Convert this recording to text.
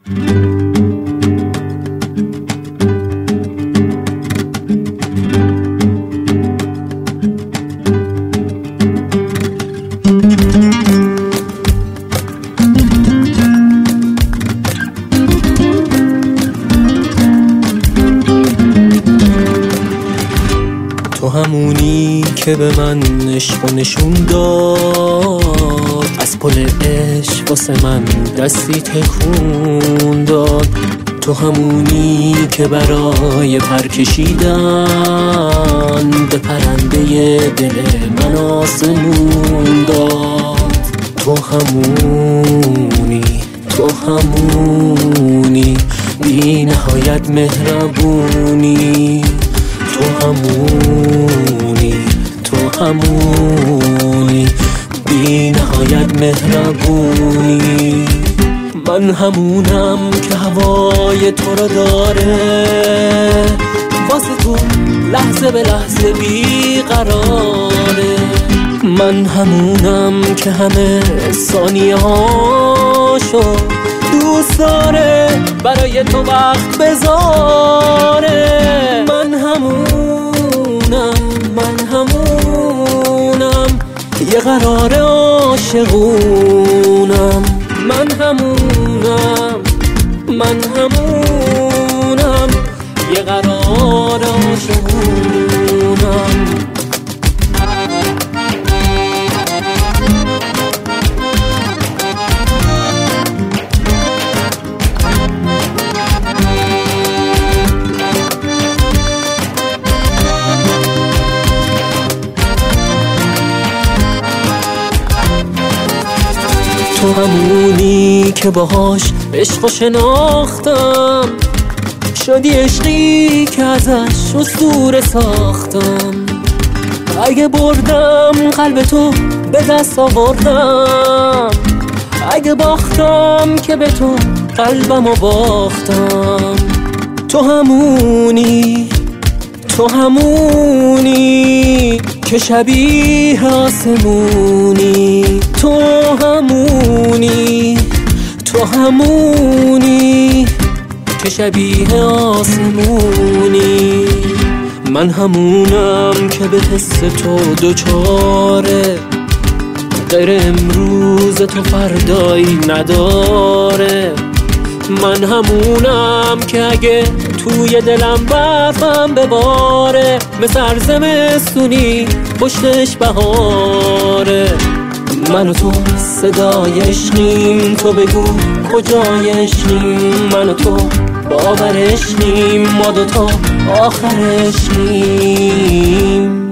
تو همونی که به من عشق نشون داد، از پل عشق واسه من دستی تکون داد. تو همونی که برای پر کشیدن به پرنده دل من آسمون داد. تو همونی بی نهایت مهربونی. تو همونی بی نهایت مهربونی. من همونم که هوای تو رو داره، واسه تو لحظه به لحظه بیقراره. من همونم که همه ثانیه هاشو دوست داره برای تو وقت بذاره. من همونم یه قرار عاشقونم. من همونم یه قرار عاشقونم. تو همونی که باهاش عشقو شناختم، شدی عشقی که ازش اسطوره ساختم. اگه بردم قلب تو به دست آوردم، اگه باختم که به تو قلبمو باختم. تو همونی که شبیه آسمونی. تو همونی که شبیه آسمونی. من همونم که به حس تو دوچاره، غیر امروز تو فردایی نداره. من همونم که اگه توی دلم برفم بباره، مثل زمستونی پشتش بهاره. من و تو صدای عشقیم، تو بگو کجای عشقیم. من و تو باور عشقیم، ما دوتا آخر عشقیم.